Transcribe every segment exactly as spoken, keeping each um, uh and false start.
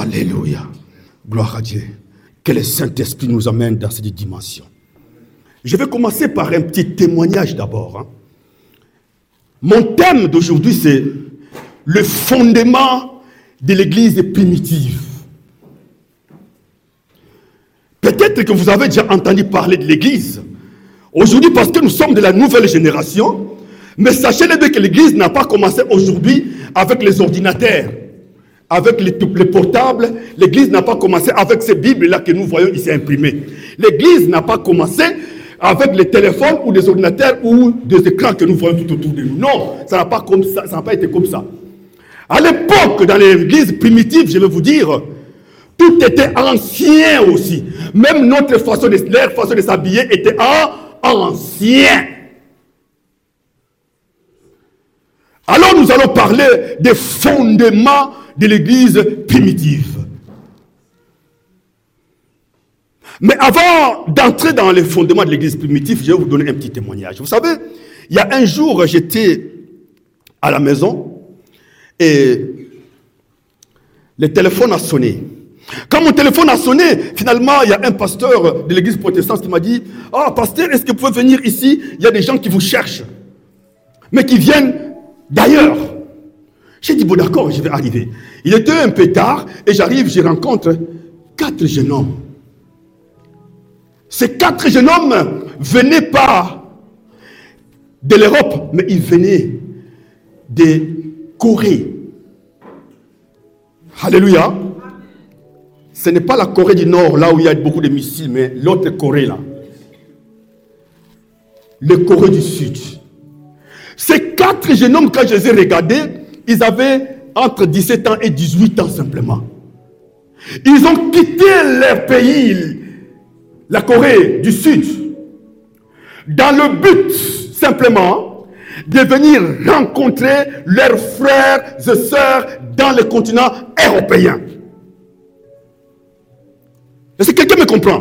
Alléluia. Gloire à Dieu. Que le Saint-Esprit nous amène dans cette dimension. Je vais commencer par un petit témoignage d'abord. Hein. Mon thème d'aujourd'hui, c'est le fondement de l'Église primitive. Peut-être que vous avez déjà entendu parler de l'Église. Aujourd'hui, parce que nous sommes de la nouvelle génération, mais sachez-le bien que l'Église n'a pas commencé aujourd'hui avec les ordinateurs, avec les, les portables. L'Église n'a pas commencé avec ces Bibles-là que nous voyons ici imprimées. L'Église n'a pas commencé avec les téléphones ou des ordinateurs ou des écrans que nous voyons tout autour de nous. Non, ça n'a pas, comme ça, ça n'a pas été comme ça. À l'époque, dans l'Église primitive, je vais vous dire, tout était ancien aussi. Même notre façon de, leur façon de s'habiller était ancien. Alors nous allons parler des fondements de l'Église primitive. Mais avant d'entrer dans les fondements de l'Église primitive, je vais vous donner un petit témoignage. Vous savez, il y a un jour, j'étais à la maison et le téléphone a sonné. Quand mon téléphone a sonné, finalement, il y a un pasteur de l'église protestante qui m'a dit « Ah, pasteur, est-ce que vous pouvez venir ici? Il y a des gens qui vous cherchent, mais qui viennent d'ailleurs. » J'ai dit « Bon, d'accord, je vais arriver. » Il était un peu tard et j'arrive, je rencontre quatre jeunes hommes. Ces quatre jeunes hommes venaient pas de l'Europe, mais ils venaient de Corée. Alléluia. Ce n'est pas la Corée du Nord, là où il y a beaucoup de missiles, mais l'autre Corée, là. Le Corée du Sud. Ces quatre jeunes hommes, quand je les ai regardés, ils avaient entre dix-sept ans et dix-huit ans simplement. Ils ont quitté leur pays, la Corée du Sud, dans le but, simplement, de venir rencontrer leurs frères et sœurs dans le continent européen. Est-ce que quelqu'un me comprend?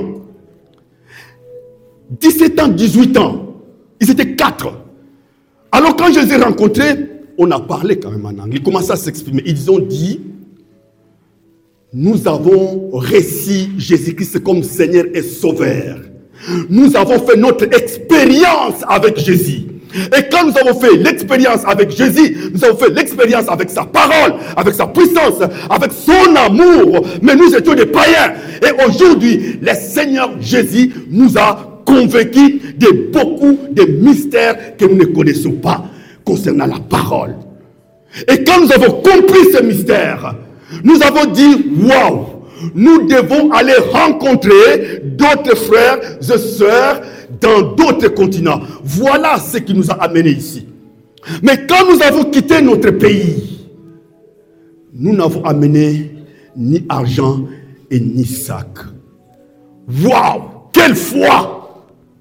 dix-sept ans, dix-huit ans, ils étaient quatre. Alors quand je les ai rencontrés, on a parlé quand même en anglais, ils commençaient à s'exprimer. Ils ont dit, nous avons reçu Jésus-Christ comme Seigneur et Sauveur. Nous avons fait notre expérience avec Jésus. Et quand nous avons fait l'expérience avec Jésus, nous avons fait l'expérience avec sa parole, avec sa puissance, avec son amour. Mais nous étions des païens. Et aujourd'hui, le Seigneur Jésus nous a convaincus de beaucoup de mystères que nous ne connaissons pas concernant la parole. Et quand nous avons compris ce mystère, nous avons dit, waouh, nous devons aller rencontrer d'autres frères et sœurs dans d'autres continents. Voilà ce qui nous a amenés ici. Mais quand nous avons quitté notre pays, nous n'avons amené ni argent et ni sac. Waouh! Quelle foi!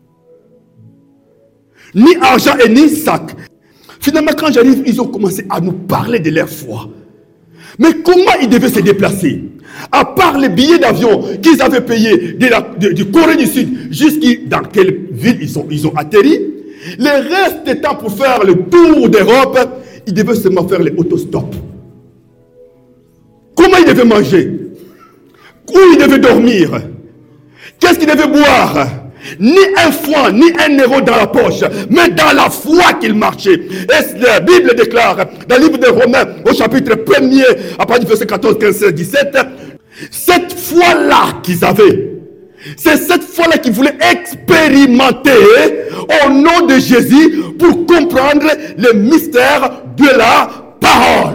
Ni argent et ni sac. Finalement, quand j'arrive, ils ont commencé à nous parler de leur foi. Mais comment ils devaient se déplacer? À part les billets d'avion qu'ils avaient payés de la, de, du Corée du Sud, jusqu'à dans quelle ville ils, sont, ils ont atterri, le reste étant pour faire le tour d'Europe, ils devaient seulement faire les autostops. Comment ils devaient manger? Où ils devaient dormir? Qu'est-ce qu'ils devaient boire? Ni un franc, ni un euro dans la poche, mais dans la foi qu'ils marchaient. Et la Bible déclare, dans le livre de Romains, au chapitre premier, à partir du verset quatorze, quinze, seize, dix-sept, cette foi-là qu'ils avaient, c'est cette foi-là qu'ils voulaient expérimenter au nom de Jésus pour comprendre le mystère de la parole.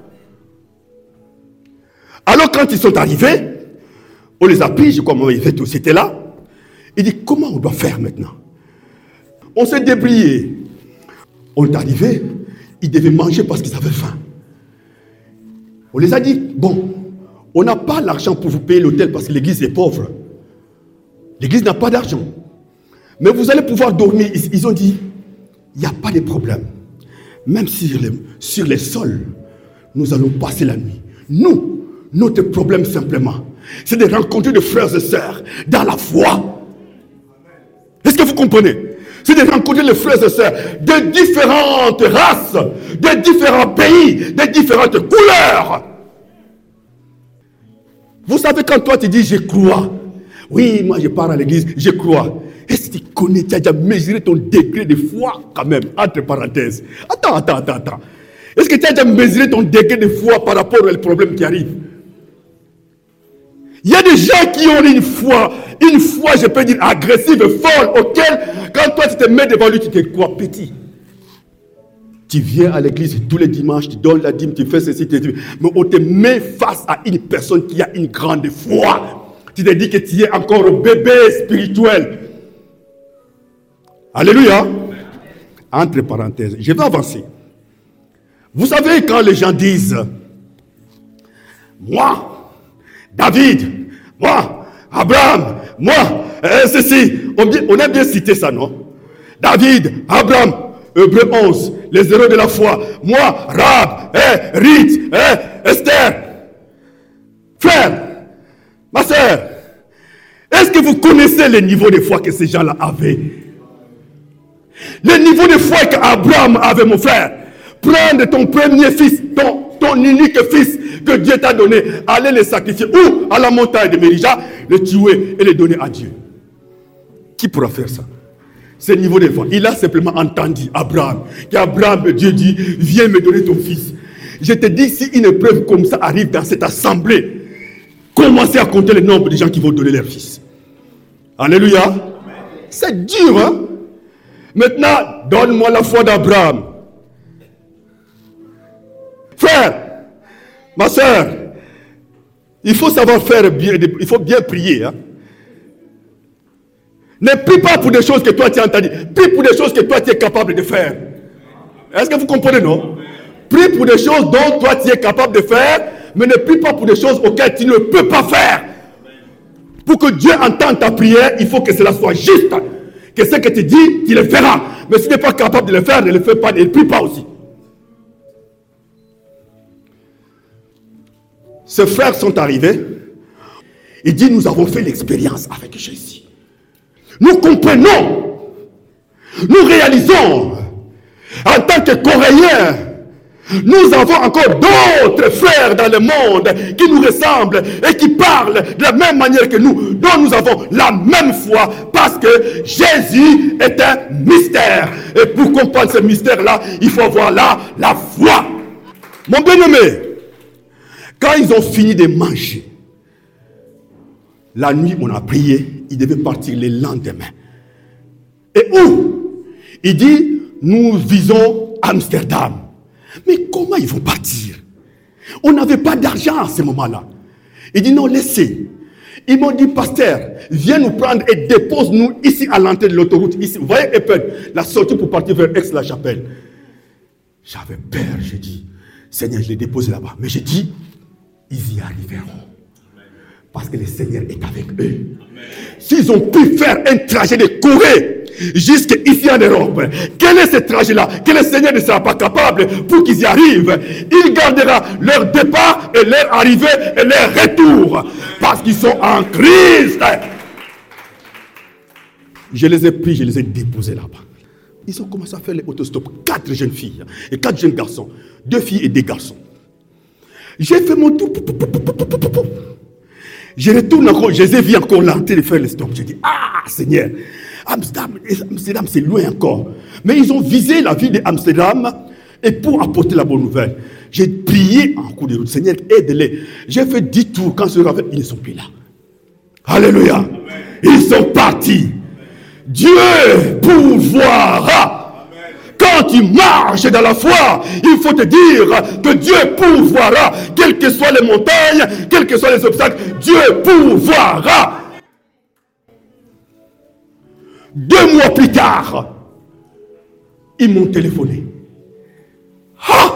Alors quand ils sont arrivés, on les a pris, je crois que tous c'était là. Il dit, comment on doit faire maintenant? On s'est débrouillé. On est arrivé, ils devaient manger parce qu'ils avaient faim. On les a dit, bon, on n'a pas l'argent pour vous payer l'hôtel parce que l'église est pauvre. L'église n'a pas d'argent. Mais vous allez pouvoir dormir. Ils ont dit, il n'y a pas de problème. Même sur les, sur les sols, nous allons passer la nuit. Nous, notre problème simplement, c'est de rencontrer des frères et sœurs dans la foi. Est-ce que vous comprenez? C'est de rencontrer les frères et sœurs de différentes races, de différents pays, de différentes couleurs. Vous savez, quand toi tu dis je crois, oui, moi je pars à l'église, je crois. Est-ce que tu connais, tu as déjà mesuré ton degré de foi quand même, entre parenthèses. Attends, attends, attends, attends. Est-ce que tu as déjà mesuré ton degré de foi par rapport aux problèmes qui arrivent? Il y a des gens qui ont une foi, une foi, je peux dire, agressive, folle, auquel, quand toi tu te mets devant lui, tu te crois petit. Tu viens à l'église tous les dimanches, tu donnes la dîme, tu fais ceci, tu fais... mais on te met face à une personne qui a une grande foi. Tu te dis que tu es encore un bébé spirituel. Alléluia. Entre parenthèses, je vais avancer. Vous savez, quand les gens disent, moi, David, moi, Abraham, moi, euh, ceci, on, on a bien cité ça, non? David, Abraham, Hébreux onze, les héros de la foi, moi, Rab, eh, Rith, eh, Esther, frère, ma soeur, est-ce que vous connaissez le niveau de foi que ces gens-là avaient? Le niveau de foi qu'Abraham avait, mon frère. Prendre ton premier fils, ton, ton unique fils que Dieu t'a donné, aller le sacrifier ou à la montagne de Mérija, le tuer et le donner à Dieu. Qui pourra faire ça? C'est le niveau de foi. Il a simplement entendu Abraham, qu'Abraham, Dieu dit, viens me donner ton fils. Je te dis, si une épreuve comme ça arrive dans cette assemblée, commencez à compter le nombre de gens qui vont donner leur fils. Alléluia. C'est dur, hein? Maintenant, donne-moi la foi d'Abraham. Frère, ma soeur, il faut savoir faire bien, il faut bien prier. Hein? Ne prie pas pour des choses que toi tu as entendues. Prie pour des choses que toi tu es capable de faire. Est-ce que vous comprenez, non? Prie pour des choses dont toi tu es capable de faire, mais ne prie pas pour des choses auxquelles tu ne peux pas faire. Pour que Dieu entende ta prière, il faut que cela soit juste. Que ce que tu dis, tu le feras. Mais si tu n'es pas capable de le faire, ne le fais pas, ne le prie pas aussi. Ces frères sont arrivés. Il dit, nous avons fait l'expérience avec Jésus. Nous comprenons. Nous réalisons. En tant que Coréens, nous avons encore d'autres frères dans le monde qui nous ressemblent et qui parlent de la même manière que nous, dont nous avons la même foi, parce que Jésus est un mystère. Et pour comprendre ce mystère-là, il faut avoir là la foi. Mon bien-aimé, quand ils ont fini de manger, la nuit on a prié, ils devaient partir le lendemain. Et où? Il dit, nous visons Amsterdam. Mais comment ils vont partir? On n'avait pas d'argent à ce moment-là. Il dit non, laissez. Ils m'ont dit, pasteur, viens nous prendre et dépose-nous ici à l'entrée de l'autoroute. Ici. Vous voyez Epen, la sortie pour partir vers Aix-la-Chapelle. J'avais peur, j'ai dit, Seigneur, je les dépose là-bas. Mais j'ai dit, ils y arriveront. Parce que le Seigneur est avec eux. S'ils ont pu faire un trajet de Corée jusqu'ici en Europe, quel est ce trajet-là que le Seigneur ne sera pas capable pour qu'ils y arrivent? Il gardera leur départ et leur arrivée et leur retour. Parce qu'ils sont en Christ. Je les ai pris, je les ai déposés là-bas. Ils ont commencé à faire les autostops. Quatre jeunes filles et quatre jeunes garçons. Deux filles et des garçons. J'ai fait mon tour. Je retourne encore, je les ai vus encore là en train de faire le stop. J'ai dit, ah Seigneur, Amsterdam, Amsterdam c'est loin encore. Mais ils ont visé la ville d'Amsterdam et pour apporter la bonne nouvelle. J'ai prié en cours de route, Seigneur, aide-les. J'ai fait dix tours, quand je suis revenu, ils ne sont plus là. Alléluia. Amen. Ils sont partis. Dieu pourvoira. Quand tu marches dans la foi, il faut te dire que Dieu pourvoira. Quelles que soient les montagnes, quels que soient les obstacles, Dieu pourvoira. Deux mois plus tard, ils m'ont téléphoné. Ah!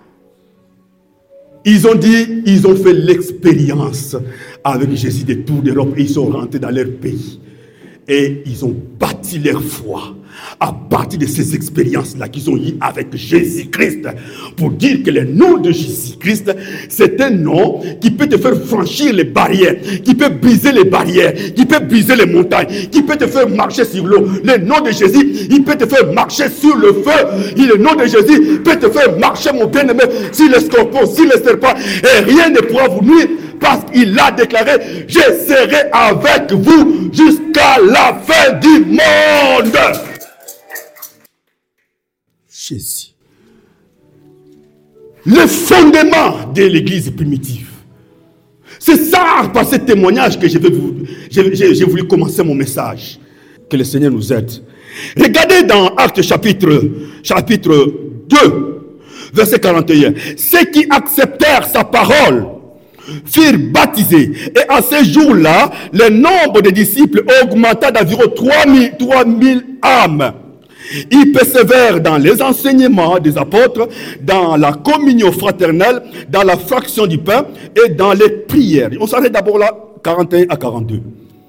Ils ont dit, ils ont fait l'expérience avec Jésus de tour d'Europe et ils sont rentrés dans leur pays. Et ils ont bâti leur foi à partir de ces expériences-là qu'ils ont eues avec Jésus-Christ. Pour dire que le nom de Jésus-Christ, c'est un nom qui peut te faire franchir les barrières, qui peut briser les barrières, qui peut briser les montagnes, qui peut te faire marcher sur l'eau. Le nom de Jésus, il peut te faire marcher sur le feu. Et le nom de Jésus peut te faire marcher, mon bien-aimé, sur les scorpions, sur les serpents. Et rien ne pourra vous nuire. parce qu'il a déclaré, je serai avec vous jusqu'à la fin du monde. Jésus. Le fondement de l'église primitive. C'est ça, par ce témoignage, que je vais vous, j'ai, j'ai, j'ai voulu commencer mon message. Que le Seigneur nous aide. Regardez dans Actes chapitre, chapitre deux, verset quarante et un. Ceux qui acceptèrent sa parole furent baptisés. Et à ces jours-là, le nombre de disciples augmenta d'environ trois mille âmes. Ils persévèrent dans les enseignements des apôtres, dans la communion fraternelle, dans la fraction du pain et dans les prières. On s'arrête d'abord là, quarante et un à quarante-deux.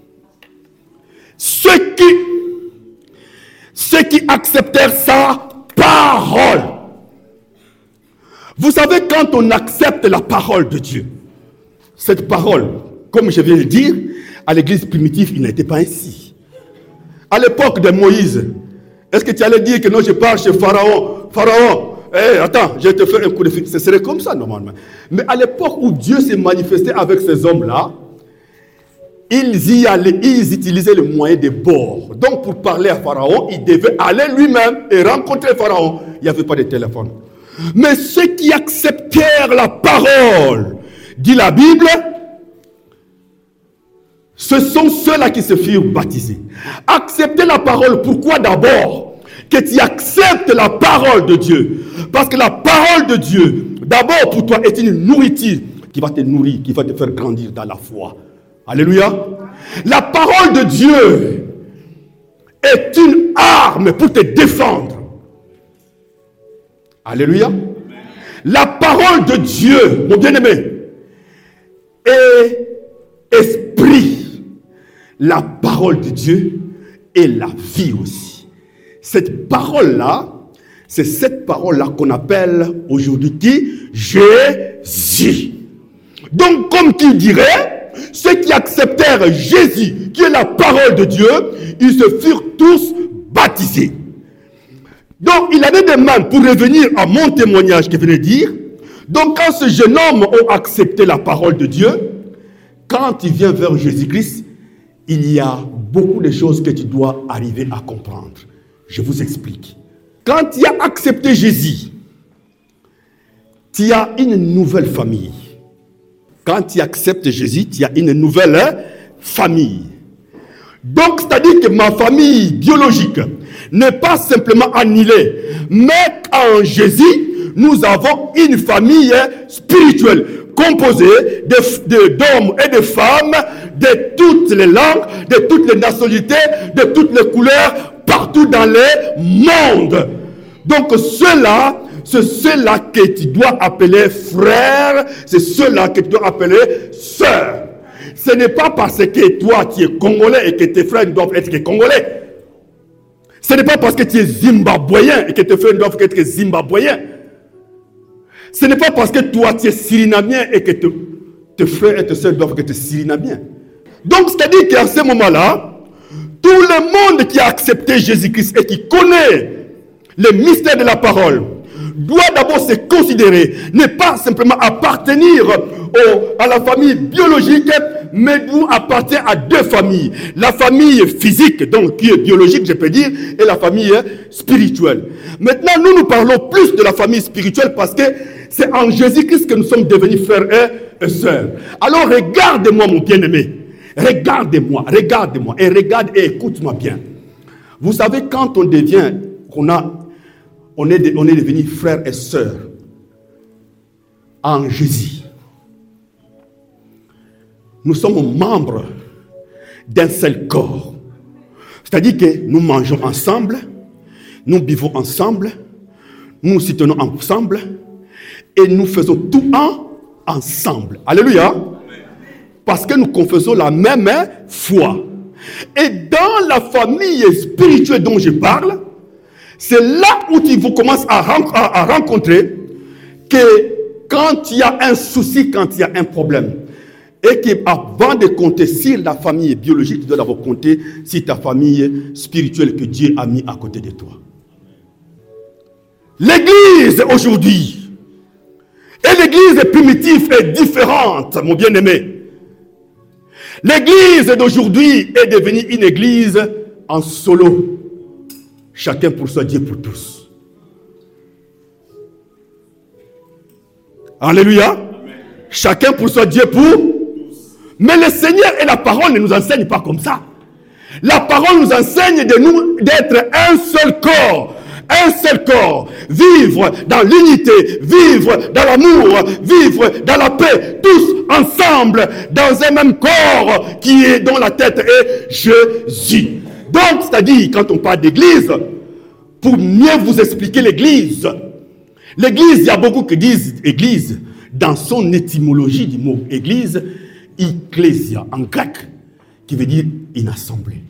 Ceux qui, ceux qui acceptèrent sa parole. Vous savez, quand on accepte la parole de Dieu, cette parole, comme je viens de le dire, à l'église primitive, il n'était pas ainsi. À l'époque de Moïse, est-ce que tu allais dire que non, je pars chez Pharaon, Pharaon, hey, attends, je vais te faire un coup de fil. Ce serait comme ça normalement. Mais à l'époque où Dieu s'est manifesté avec ces hommes-là, ils y allaient, ils utilisaient le moyen des bords. Donc pour parler à Pharaon, il devait aller lui-même et rencontrer Pharaon. Il n'y avait pas de téléphone. Mais ceux qui acceptèrent la parole, dit la Bible, ce sont ceux-là qui se firent baptiser. Accepter la parole, pourquoi d'abord? Que tu acceptes la parole de Dieu. Parce que la parole de Dieu, d'abord pour toi, est une nourriture qui va te nourrir, qui va te faire grandir dans la foi. Alléluia. La parole de Dieu est une arme pour te défendre. Alléluia. La parole de Dieu, mon bien-aimé, est esprit. La parole de Dieu est la vie aussi. Cette parole-là, c'est cette parole-là qu'on appelle aujourd'hui qui? Jésus. Donc, comme qui dirait, ceux qui acceptèrent Jésus, qui est la parole de Dieu, ils se furent tous baptisés. Donc, il en est de même, pour revenir à mon témoignage que je venais de dire. Donc, quand ce jeune homme a accepté la parole de Dieu, quand il vient vers Jésus-Christ, il y a beaucoup de choses que tu dois arriver à comprendre. Je vous explique. Quand tu as accepté Jésus, tu as une nouvelle famille. Quand tu acceptes Jésus, tu as une nouvelle hein, famille. Donc, c'est-à-dire que ma famille biologique n'est pas simplement annihilée, mais en Jésus, nous avons une famille spirituelle composée de, de, d'hommes et de femmes de toutes les langues, de toutes les nationalités, de toutes les couleurs, partout dans le monde. Donc ceux-là, c'est ceux-là que tu dois appeler frères, c'est ceux-là que tu dois appeler sœurs. Ce n'est pas parce que toi tu es congolais et que tes frères doivent être congolais. Ce n'est pas parce que tu es zimbabwéen et que tes frères doivent être zimbabwéens. Ce n'est pas parce que toi tu es surinamien et que te, tes frères et tes sœurs doivent être surinamiens. Donc c'est-à-dire qu'à ce moment-là, tout le monde qui a accepté Jésus-Christ et qui connaît le mystère de la parole doit d'abord se considérer, ne pas simplement appartenir au, à la famille biologique, mais doit appartenir à deux familles. La famille physique, donc qui est biologique, je peux dire, et la famille spirituelle. Maintenant, nous nous parlons plus de la famille spirituelle parce que c'est en Jésus-Christ que nous sommes devenus frères et sœurs. Alors regarde-moi, mon bien-aimé. Regarde-moi, regarde-moi et regarde et écoute-moi bien. Vous savez, quand on devient, on, a, on, est, de, on est devenu frères et sœurs en Jésus. Nous sommes membres d'un seul corps. C'est-à-dire que nous mangeons ensemble, nous buvons ensemble, nous nous soutenons ensemble et nous faisons tout en ensemble. Alléluia. Parce que nous confessons la même foi. Et dans la famille spirituelle dont je parle, c'est là où tu commences à, à, à rencontrer que quand il y a un souci, quand il y a un problème, et qu'avant de compter sur la famille biologique, tu dois d'abord compter sur ta famille spirituelle que Dieu a mis à côté de toi. L'église aujourd'hui Et l'église primitive est différente, mon bien-aimé. L'église d'aujourd'hui est devenue une église en solo. Chacun pour soi, Dieu pour tous. Alléluia. Amen. Chacun pour soi, Dieu pour. Mais le Seigneur et la parole ne nous enseignent pas comme ça. La parole nous enseigne de nous d'être un seul corps. Un seul corps, vivre dans l'unité, vivre dans l'amour, vivre dans la paix, tous ensemble dans un même corps qui est dont la tête est Jésus. Donc, c'est-à-dire, quand on parle d'église, pour mieux vous expliquer l'église, l'église, il y a beaucoup qui disent église, dans son étymologie du mot église, ecclésia en grec, qui veut dire une assemblée.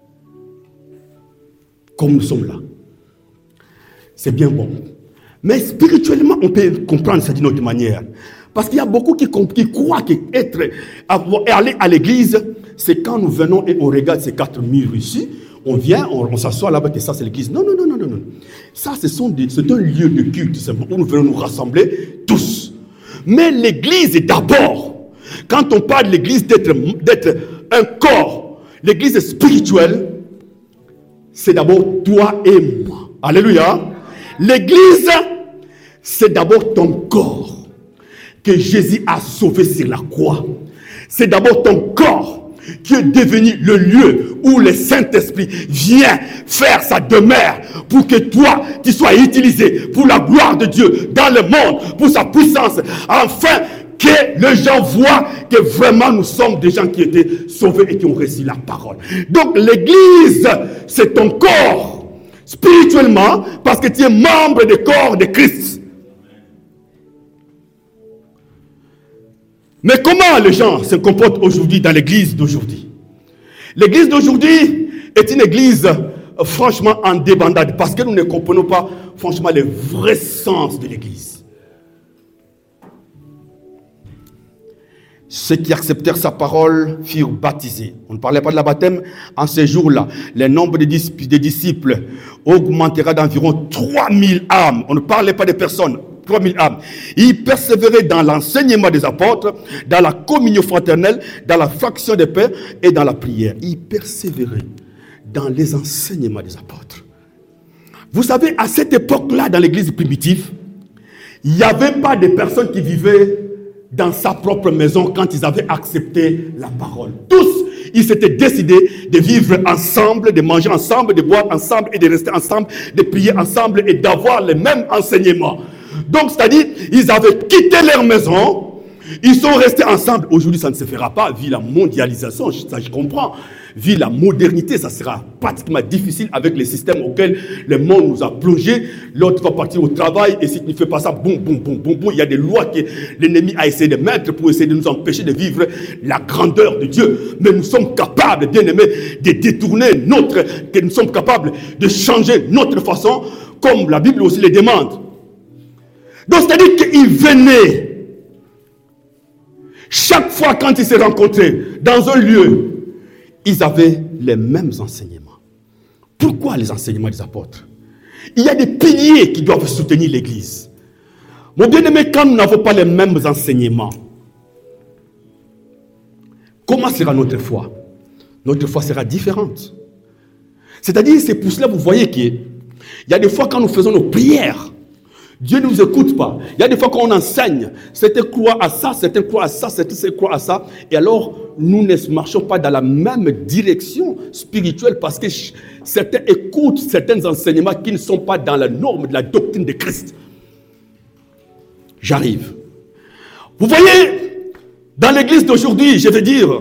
Comme nous sommes là. C'est bien bon. Mais spirituellement, on peut comprendre ça d'une autre manière. Parce qu'il y a beaucoup qui, qui croient qu'être, aller à l'église, c'est quand nous venons et on regarde ces quatre murs ici, on vient, on, on s'assoit là-bas et ça c'est l'église. Non, non, non, non, non, non. Ça, ce sont des, c'est un lieu de culte où nous venons nous rassembler tous. Mais l'église est d'abord, quand on parle de l'église d'être, d'être un corps, l'église spirituelle, c'est d'abord toi et moi. Alléluia. L'église, c'est d'abord ton corps que Jésus a sauvé sur la croix. C'est d'abord ton corps qui est devenu le lieu où le Saint-Esprit vient faire sa demeure pour que toi, tu sois utilisé pour la gloire de Dieu dans le monde, pour sa puissance, afin que les gens voient que vraiment nous sommes des gens qui étaient sauvés et qui ont reçu la parole. Donc l'église, c'est ton corps. Spirituellement, parce que tu es membre du corps de Christ. Mais comment les gens se comportent aujourd'hui dans l'église d'aujourd'hui? L'église d'aujourd'hui est une église franchement en débandade, parce que nous ne comprenons pas franchement le vrai sens de l'église. Ceux qui acceptèrent sa parole furent baptisés. On ne parlait pas de la baptême. En ces jours-là, le nombre de disciples augmentera d'environ trois mille âmes. On ne parlait pas de personnes, trois mille âmes. Ils persévéraient dans l'enseignement des apôtres, dans la communion fraternelle, dans la fraction de paix et dans la prière. Ils persévéraient dans les enseignements des apôtres. Vous savez, à cette époque-là, dans l'église primitive, il n'y avait pas de personnes qui vivaient dans sa propre maison quand ils avaient accepté la parole. Tous, ils s'étaient décidés de vivre ensemble, de manger ensemble, de boire ensemble et de rester ensemble, de prier ensemble et d'avoir les mêmes enseignements. Donc, c'est-à-dire, ils avaient quitté leur maison, ils sont restés ensemble. Aujourd'hui, ça ne se fera pas, vu la mondialisation, ça je comprends. Vu la modernité, ça sera pratiquement difficile avec les systèmes auxquels le monde nous a plongés. L'autre va partir au travail et si tu ne fais pas ça, boum, boum, boum, boum, boum. Il y a des lois que l'ennemi a essayé de mettre pour essayer de nous empêcher de vivre la grandeur de Dieu. Mais nous sommes capables, bien aimés, de détourner notre, que nous sommes capables de changer notre façon, comme la Bible aussi le demande. Donc, c'est-à-dire qu'ils venaient, chaque fois quand ils se rencontraient dans un lieu, ils avaient les mêmes enseignements. Pourquoi les enseignements des apôtres? Il y a des piliers qui doivent soutenir l'église. Mon bien-aimé, quand nous n'avons pas les mêmes enseignements, comment sera notre foi? Notre foi sera différente. C'est-à-dire, c'est pour cela que vous voyez qu'il y a des fois quand nous faisons nos prières, Dieu ne nous écoute pas. Il y a des fois qu'on enseigne, certains croient à ça, certains croient à ça, certains croient à ça. Et alors, nous ne marchons pas dans la même direction spirituelle parce que certains écoutent certains enseignements qui ne sont pas dans la norme de la doctrine de Christ. J'arrive. Vous voyez, dans l'église d'aujourd'hui, je veux dire,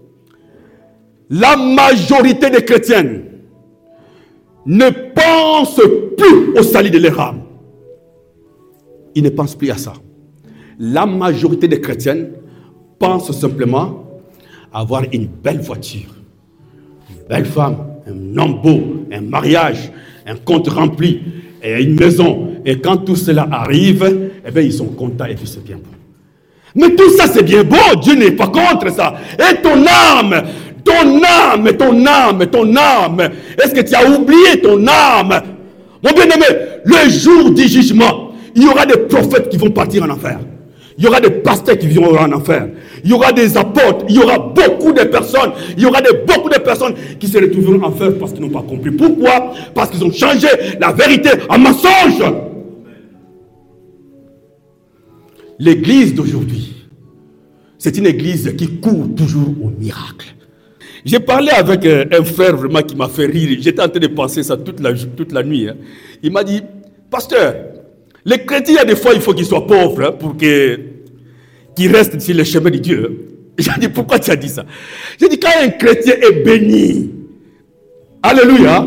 la majorité des chrétiens ne pensent plus au salut de leur âme. Ils ne pensent plus à ça. La majorité des chrétiens pensent simplement à avoir une belle voiture, une belle femme, un homme beau, un mariage, un compte rempli et une maison. Et quand tout cela arrive, eh bien, ils sont contents et puis c'est bien bon. Mais tout ça, c'est bien beau. Dieu n'est pas contre ça. Et ton âme, ton âme, ton âme, ton âme, est-ce que tu as oublié ton âme? Mon bien-aimé, le jour du jugement, il y aura des prophètes qui vont partir en enfer. Il y aura des pasteurs qui viendront en enfer. Il y aura des apôtres. Il y aura beaucoup de personnes. Il y aura des, beaucoup de personnes qui se retrouveront en enfer parce qu'ils n'ont pas compris. Pourquoi? Parce qu'ils ont changé la vérité en mensonge. L'église d'aujourd'hui, c'est une église qui court toujours au miracle. J'ai parlé avec un frère vraiment qui m'a fait rire. J'étais en train de penser ça toute la, toute la nuit. Hein. Il m'a dit, pasteur, les chrétiens, il y a des fois, il faut qu'ils soient pauvres hein, pour que, qu'ils restent sur le chemin de Dieu. J'ai dit, pourquoi tu as dit ça? J'ai dit, quand un chrétien est béni, alléluia.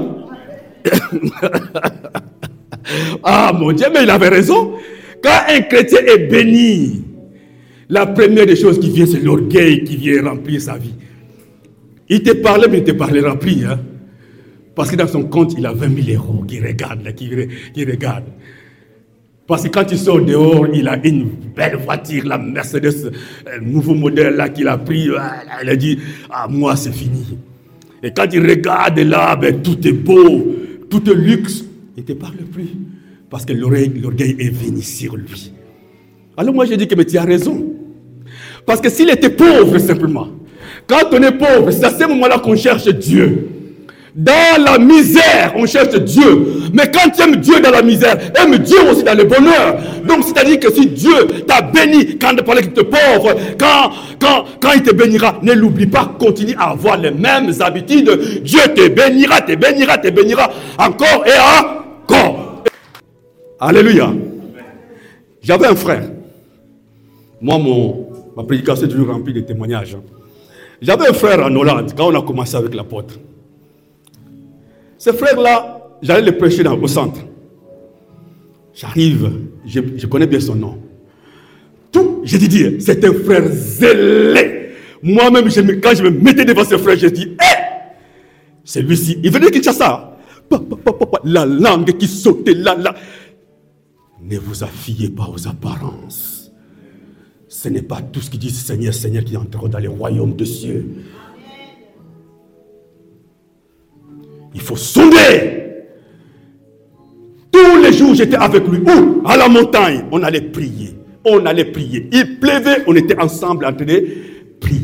Ah mon Dieu, mais il avait raison. Quand un chrétien est béni, la première des choses qui vient, c'est l'orgueil qui vient remplir sa vie. Il te parlait, mais il te parlera plus. Hein? Parce que dans son compte, il a vingt mille euros qui regarde, là, qui, qui regarde. Parce que quand il sort dehors, il a une belle voiture, la Mercedes, un nouveau modèle là qu'il a pris. Il a dit, ah, moi, c'est fini. Et quand il regarde là, ben, tout est beau, tout est luxe, il ne te parle plus. Parce que l'orgueil est venu sur lui. Alors moi, je dis que mais tu as raison. Parce que s'il était pauvre simplement, quand on est pauvre, c'est à ce moment-là qu'on cherche Dieu. Dans la misère, on cherche Dieu. Mais quand tu aimes Dieu dans la misère, aime Dieu aussi dans le bonheur. Donc, c'est-à-dire que si Dieu t'a béni quand il parlait que tu es pauvre, quand, quand, quand il te bénira, ne l'oublie pas, continue à avoir les mêmes habitudes. Dieu te bénira, te bénira, te bénira encore et encore. Alléluia. J'avais un frère. Moi, mon, ma prédication est toujours remplie de témoignages. J'avais un frère en Hollande quand on a commencé avec l'apôtre. Ce frère-là, j'allais le prêcher dans, au centre. J'arrive, je, je connais bien son nom. Tout, j'ai dit, c'est un frère zélé. Moi-même, je, quand je me mettais devant ce frère, j'ai dit, hé, hey, c'est lui-ci. Il venait de Kinshasa. La langue qui sautait là, là. Ne vous affiez pas aux apparences. Ce n'est pas tout ce qui dit Seigneur, Seigneur qui entreront dans les royaumes de cieux. Il faut sonder. Tous les jours, j'étais avec lui. Où? À la montagne. On allait prier. On allait prier. Il pleuvait, on était ensemble en train de prier.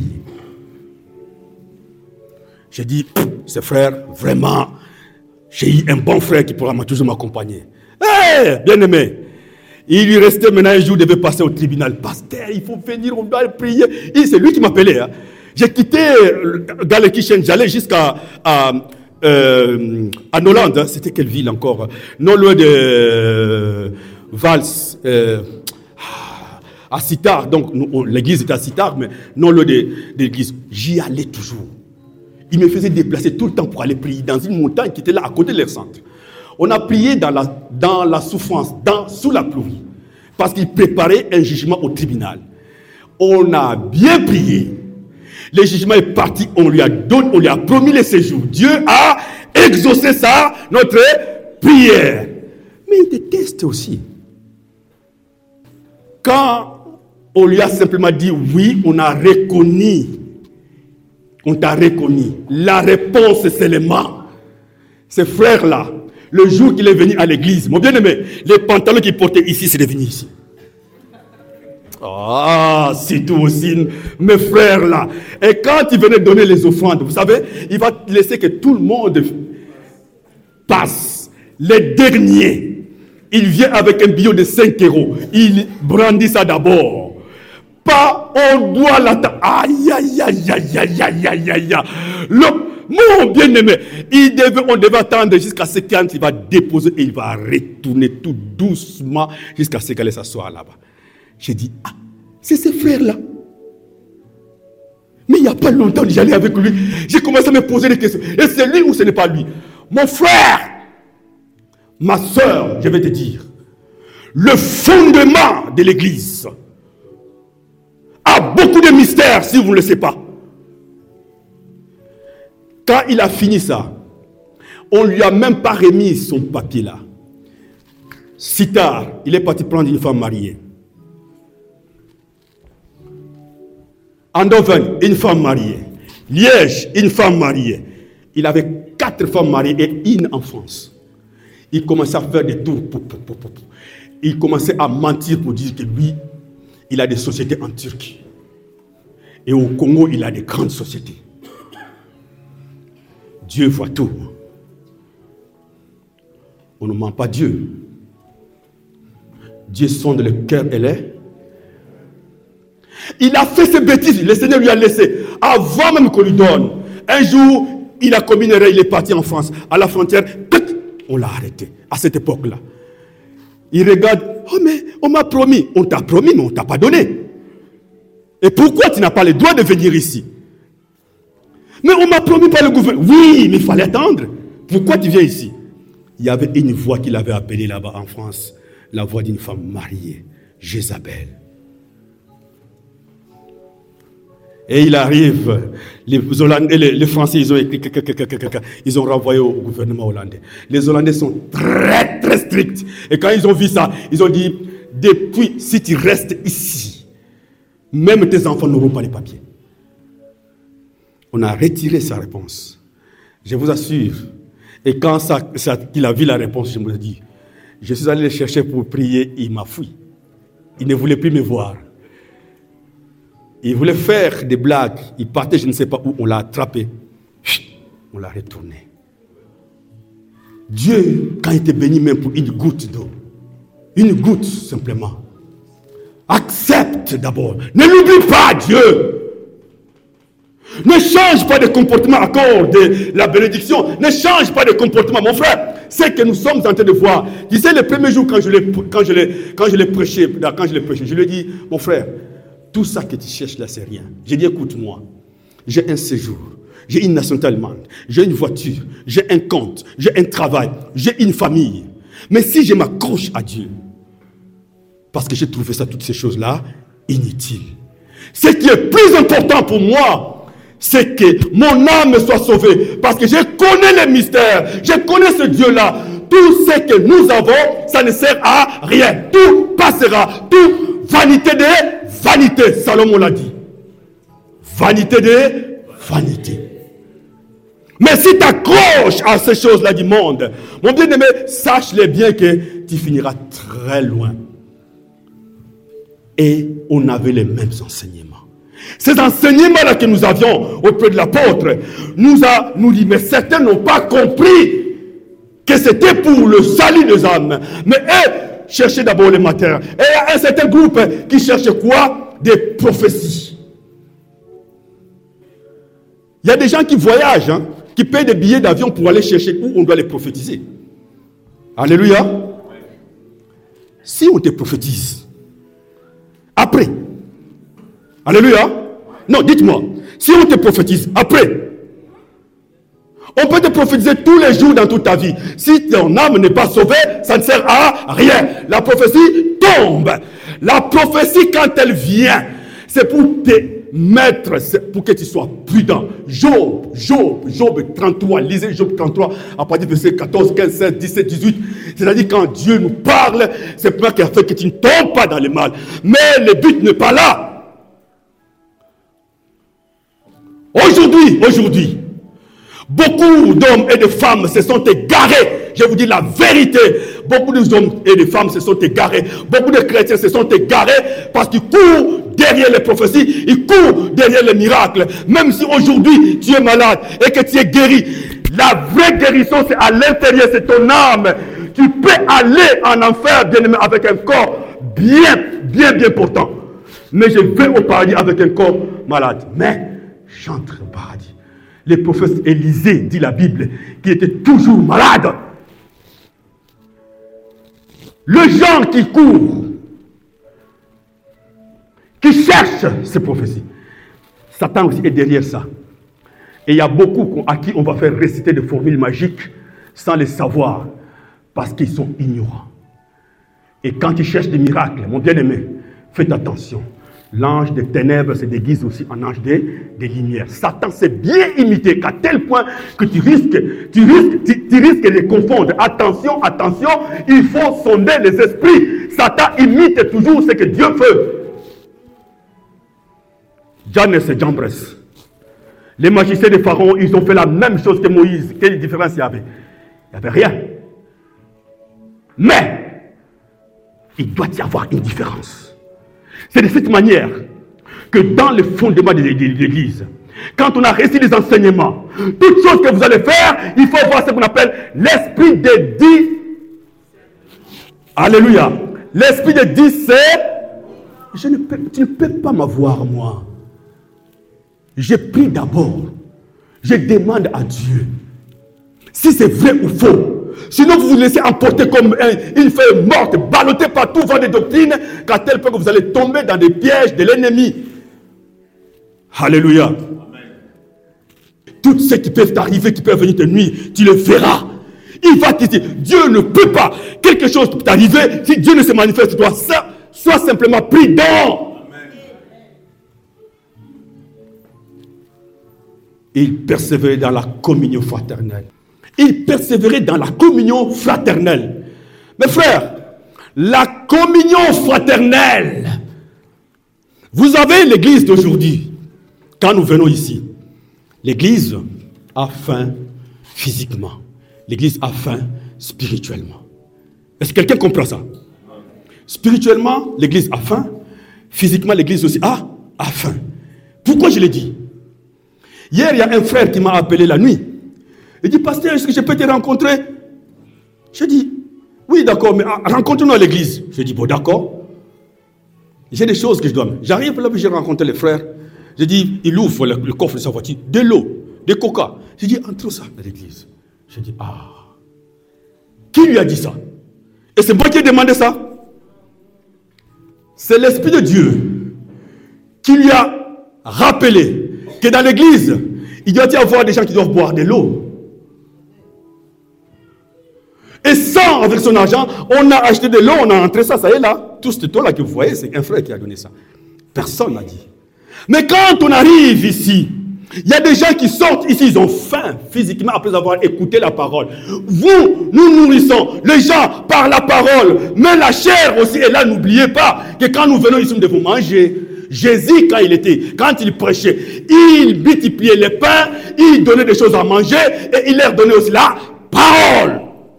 J'ai dit, ce frère, vraiment, j'ai eu un bon frère qui pourra toujours m'accompagner. Hé, hey, bien-aimé. Il lui restait maintenant un jour, il devait passer au tribunal. Pasteur, il faut venir, on doit prier. Et c'est lui qui m'appelait. Hein. J'ai quitté Galekishen, j'allais jusqu'à à, euh, à Hollande. Hein. C'était quelle ville encore? Non loin de euh, Vals, euh, à Sitar. Donc l'église était à Sitar, mais non loin de, de l'église. J'y allais toujours. Il me faisait déplacer tout le temps pour aller prier dans une montagne qui était là à côté de leur centre. On a prié dans la, dans la souffrance, dans, sous la pluie, parce qu'il préparait un jugement au tribunal. On a bien prié. Le jugement est parti, on lui a donné, on lui a promis le séjour. Dieu a exaucé ça, notre prière. Mais il déteste aussi. Quand on lui a simplement dit oui, on a reconnu. On t'a reconnu. La réponse, c'est le mot. Ces frères-là, le jour qu'il est venu à l'église, mon bien-aimé, les pantalons qu'il portait ici, c'est devenu ici. Ah, c'est tout aussi, mes frères là. Et quand il venait donner les offrandes, vous savez, il va laisser que tout le monde passe. Les derniers, il vient avec un billet de cinq euros. Il brandit ça d'abord. Pas, on doit l'attendre. Aïe, aïe, aïe, aïe, aïe, aïe, aïe, aïe. Le, mon bien-aimé, il devait, on devait attendre jusqu'à ce qu'il va déposer et il va retourner tout doucement jusqu'à ce qu'elle s'assoie là-bas. J'ai dit, ah, c'est ce frère-là. Mais il n'y a pas longtemps, j'allais avec lui. J'ai commencé à me poser des questions. Et c'est lui ou ce n'est pas lui? Mon frère, ma soeur, je vais te dire, le fondement de l'église a beaucoup de mystères si vous ne le savez pas. Quand il a fini ça, on ne lui a même pas remis son papier là. Si tard, il est parti prendre une femme mariée. Andoven, une femme mariée. Liège, une femme mariée. Il avait quatre femmes mariées et une enfance. Il commençait à faire des tours. Il commençait à mentir pour dire que lui, il a des sociétés en Turquie. Et au Congo, il a des grandes sociétés. Dieu voit tout. On ne ment pas Dieu. Dieu sonde le cœur et les. Il a fait ces bêtises. Le Seigneur lui a laissé. Avant même qu'on lui donne. Un jour, il a commis une erreur. Il est parti en France. À la frontière, on l'a arrêté. À cette époque-là. Il regarde. Oh mais on m'a promis. On t'a promis, mais on ne t'a pas donné. Et pourquoi tu n'as pas le droit de venir ici? Mais on m'a promis par le gouvernement. Oui, mais il fallait attendre. Pourquoi tu viens ici? Il y avait une voix qu'il avait appelée là-bas en France. La voix d'une femme mariée, Jézabel. Et il arrive, les, Hollandais, les, les Français, ils ont écrit, ils ont renvoyé au gouvernement hollandais. Les Hollandais sont très, très stricts. Et quand ils ont vu ça, ils ont dit, depuis, si tu restes ici, même tes enfants n'auront pas les papiers. On a retiré sa réponse. Je vous assure. Et quand ça, ça, il a vu la réponse, je me dis, je suis allé le chercher pour prier, il m'a fui. Il ne voulait plus me voir. Il voulait faire des blagues. Il partait, je ne sais pas où, on l'a attrapé. On l'a retourné. Dieu, quand il te bénit même pour une goutte d'eau, une goutte simplement, accepte d'abord. Ne l'oublie pas, Dieu. Ne change pas de comportement à cause de la bénédiction. Ne change pas de comportement, mon frère. C'est que nous sommes en train de voir. Tu sais, le premier jour, quand je l'ai, quand je l'ai, quand je l'ai prêché, quand je l'ai prêché, je lui ai dit, mon frère, tout ça que tu cherches là, c'est rien. J'ai dit, écoute-moi, j'ai un séjour, j'ai une nationalité allemande, j'ai une voiture, j'ai un compte, j'ai un travail, j'ai une famille. Mais si je m'accroche à Dieu, parce que j'ai trouvé ça, toutes ces choses-là, inutiles. Ce qui est plus important pour moi, c'est que mon âme soit sauvée. Parce que je connais les mystères. Je connais ce Dieu-là. Tout ce que nous avons, ça ne sert à rien. Tout passera. Tout vanité de vanité. Salomon l'a dit. Vanité de vanité. Mais si tu accroches à ces choses-là du monde, mon bien-aimé, sache-les bien que tu finiras très loin. Et on avait les mêmes enseignements. Ces enseignements-là que nous avions auprès de l'apôtre, nous a, nous dit, mais certains n'ont pas compris que c'était pour le salut des âmes. Mais eux cherchaient d'abord les matières. Et il y a un certain groupe qui cherchait quoi? Des prophéties. Il y a des gens qui voyagent, hein, qui payent des billets d'avion pour aller chercher où on doit les prophétiser. Alléluia. Si on te prophétise, après, alléluia. Non, dites-moi, si on te prophétise, après, on peut te prophétiser tous les jours dans toute ta vie. Si ton âme n'est pas sauvée, ça ne sert à rien. La prophétie tombe. La prophétie, quand elle vient, c'est pour te mettre, c'est pour que tu sois prudent. Job, Job, Job trente-trois, lisez Job trente-trois, à partir de verset quatorze, quinze, seize, dix-sept, dix-huit. C'est-à-dire quand Dieu nous parle, c'est pour qu'il a fait que tu ne tombes pas dans le mal. Mais le but n'est pas là. Aujourd'hui, aujourd'hui, beaucoup d'hommes et de femmes se sont égarés. Je vous dis la vérité. Beaucoup d'hommes et de femmes se sont égarés. Beaucoup de chrétiens se sont égarés parce qu'ils courent derrière les prophéties, ils courent derrière les miracles. Même si aujourd'hui tu es malade et que tu es guéri, la vraie guérison c'est à l'intérieur, c'est ton âme. Tu peux aller en enfer, bien aimé, avec un corps bien, bien, bien portant. Mais je vais au paradis avec un corps malade. Mais j'entre au paradis. Les prophètes Élisée, dit la Bible, qui était toujours malade. Le genre qui court, qui cherche ces prophéties. Satan aussi est derrière ça. Et il y a beaucoup à qui on va faire réciter des formules magiques sans les savoir, parce qu'ils sont ignorants. Et quand ils cherchent des miracles, mon bien-aimé, faites attention. L'ange des ténèbres se déguise aussi en ange des, des lumières. Satan s'est bien imité qu'à tel point que tu risques, tu risques, tu, tu risques de les confondre. Attention, attention, il faut sonder les esprits. Satan imite toujours ce que Dieu veut. Jannes et Jambres. Les magiciens de Pharaon, ils ont fait la même chose que Moïse. Quelle différence il y avait? Il n'y avait rien. Mais, il doit y avoir une différence. C'est de cette manière que dans le fondement de l'Église, quand on a reçu les enseignements, toutes choses que vous allez faire, il faut avoir ce qu'on appelle l'esprit de dit. Alléluia. L'esprit de dit, c'est je ne peux, tu ne peux pas m'avoir, moi. Je prie d'abord. Je demande à Dieu si c'est vrai ou faux. Sinon, vous vous laissez emporter comme un, une feuille morte, ballottée par tout vent de doctrine, qu'à tel point que vous allez tomber dans des pièges de l'ennemi. Alléluia. Amen. Toutes ceux qui peuvent t'arriver, qui peuvent venir te nuire, tu le verras. Il va te dire, Dieu ne peut pas. Quelque chose peut t'arriver, si Dieu ne se manifeste, toi, ça, sois simplement prudent. Il persévérait dans la communion fraternelle. Il persévérait dans la communion fraternelle. Mes frères, la communion fraternelle. Vous avez l'église d'aujourd'hui. Quand nous venons ici, l'église a faim physiquement. L'église a faim spirituellement. Est-ce que quelqu'un comprend ça? Spirituellement, l'église a faim. Physiquement, l'église aussi a, a faim. Pourquoi je l'ai dit? Hier, il y a un frère qui m'a appelé la nuit. Il dit, pasteur, est-ce que je peux te rencontrer? Je dis, oui, d'accord, mais rencontre-nous à l'église. Je dis, bon, d'accord. J'ai des choses que je dois. J'arrive là, puis j'ai rencontré les frères. Je dis, il ouvre le, le coffre de sa voiture, de l'eau, des coca. Je dis, entre ça à l'église. Je dis, ah. Qui lui a dit ça? Et c'est moi qui ai demandé ça. C'est l'Esprit de Dieu qui lui a rappelé que dans l'église, il doit y avoir des gens qui doivent boire de l'eau. Et sans, avec son argent, on a acheté de l'eau, on a entré ça, ça y est là. Tout ce temps-là que vous voyez, c'est un frère qui a donné ça. Personne n'a dit. Mais quand on arrive ici, il y a des gens qui sortent ici, ils ont faim physiquement après avoir écouté la parole. Vous, nous nourrissons les gens par la parole, mais la chair aussi. Et là, n'oubliez pas que quand nous venons ici, nous devons manger. Jésus, quand il était, quand il prêchait, il multipliait les pains, il donnait des choses à manger et il leur donnait aussi la parole.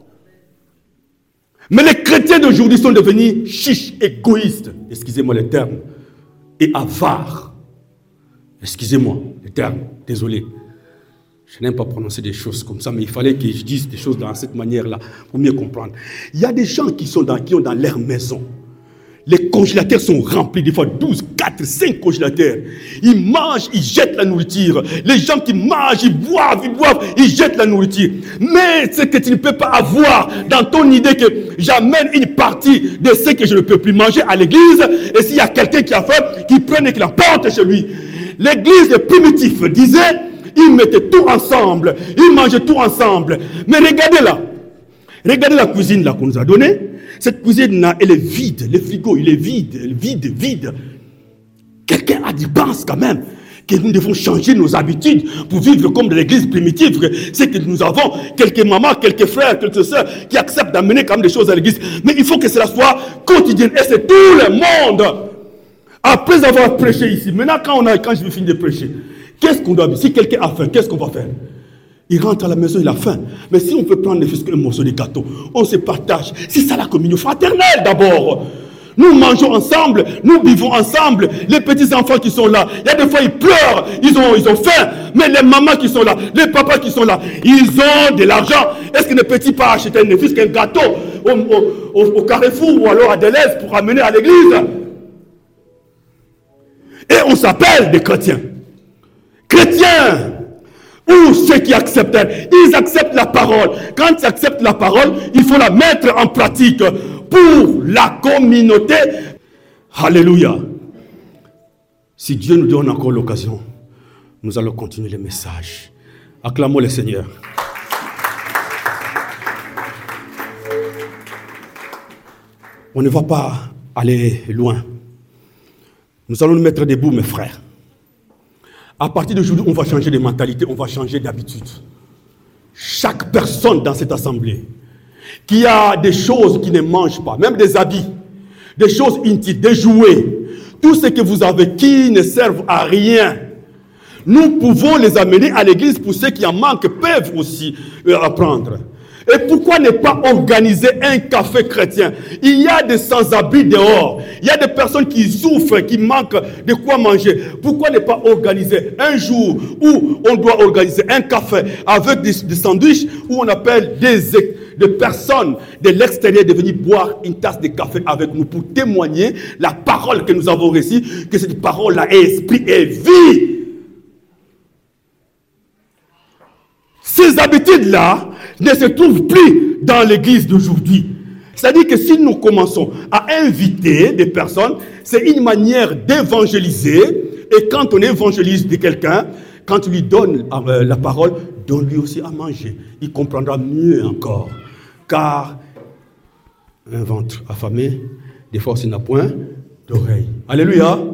Mais les chrétiens d'aujourd'hui sont devenus chiches, égoïstes, excusez-moi le terme, et avares. Excusez-moi le terme, désolé. Je n'aime pas prononcer des choses comme ça, mais il fallait que je dise des choses dans cette manière-là pour mieux comprendre. Il y a des gens qui sont dans, qui ont dans leur maison. Les congélateurs sont remplis, des fois douze, quatre, cinq congélateurs. Ils mangent, ils jettent la nourriture. Les gens qui mangent, ils boivent, ils boivent, ils jettent la nourriture. Mais ce que tu ne peux pas avoir dans ton idée que j'amène une partie de ce que je ne peux plus manger à l'église, et s'il y a quelqu'un qui a faim, qui prenne et qui l'emporte chez lui. L'église primitive disait, ils mettaient tout ensemble, ils mangeaient tout ensemble. Mais regardez là, regardez la cuisine là qu'on nous a donnée. Cette cuisine-là, elle est vide. Le frigo, il est vide, vide, vide. Quelqu'un a dit, pense quand même que nous devons changer nos habitudes pour vivre comme de l'église primitive. C'est que nous avons quelques mamans, quelques frères, quelques sœurs qui acceptent d'amener quand même des choses à l'église. Mais il faut que cela soit quotidien. Et c'est tout le monde. Après avoir prêché ici, maintenant quand, on a, quand je vais finir de prêcher, qu'est-ce qu'on doit faire? Si quelqu'un a faim, qu'est-ce qu'on va faire? Il rentre à la maison, il a faim. Mais si on peut prendre ne fût-ce qu'un morceau de gâteau, on se partage. C'est ça la communion fraternelle d'abord. Nous mangeons ensemble, nous vivons ensemble. Les petits-enfants qui sont là, il y a des fois ils pleurent, ils ont, ils ont faim. Mais les mamans qui sont là, les papas qui sont là, ils ont de l'argent. Est-ce que ne peut-il pas acheter ne fût-ce qu'un gâteau au, au, au, au Carrefour ou alors à Deleuze pour amener à l'église? Et on s'appelle des chrétiens. Chrétiens! Ou ceux qui acceptent, ils acceptent la parole. Quand ils acceptent la parole, il faut la mettre en pratique pour la communauté. Alléluia. Si Dieu nous donne encore l'occasion, nous allons continuer le message. Acclamons le Seigneur. On ne va pas aller loin. Nous allons nous mettre debout, mes frères. À partir d'aujourd'hui, on va changer de mentalité, on va changer d'habitude. Chaque personne dans cette assemblée qui a des choses qui ne mangent pas, même des habits, des choses inutiles, des jouets, tout ce que vous avez qui ne servent à rien, nous pouvons les amener à l'église pour ceux qui en manquent peuvent aussi apprendre. Et pourquoi ne pas organiser un café chrétien? Il y a des sans-abri dehors. Il y a des personnes qui souffrent, qui manquent de quoi manger. Pourquoi ne pas organiser un jour où on doit organiser un café avec des, des sandwichs, où on appelle des, des personnes de l'extérieur de venir boire une tasse de café avec nous pour témoigner la parole que nous avons reçue, que cette parole-là est esprit et vie. Ces habitudes-là ne se trouvent plus dans l'église d'aujourd'hui. C'est-à-dire que si nous commençons à inviter des personnes, c'est une manière d'évangéliser. Et quand on évangélise de quelqu'un, quand tu lui donnes euh, la parole, donne-lui aussi à manger. Il comprendra mieux encore. Car un ventre affamé, des fois, il n'a point d'oreille. Alléluia.